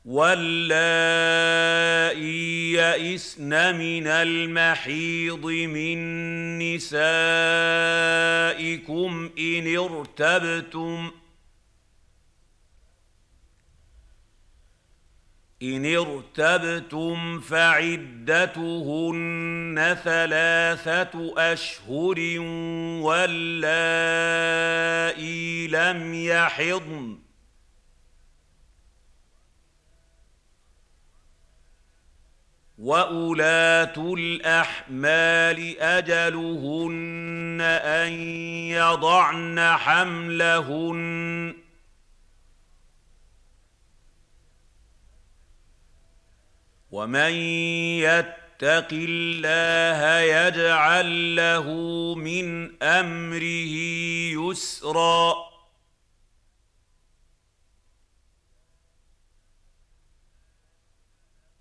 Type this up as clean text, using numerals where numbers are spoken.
واللائي يئسن من المحيض من نسائكم إن ارتبتم فعدتهن 3 أشهر واللائي لم يحضن وأولاة الأحمال أجلهن أن يضعن حملهن ومن يتق الله يجعل له من أمره يسرا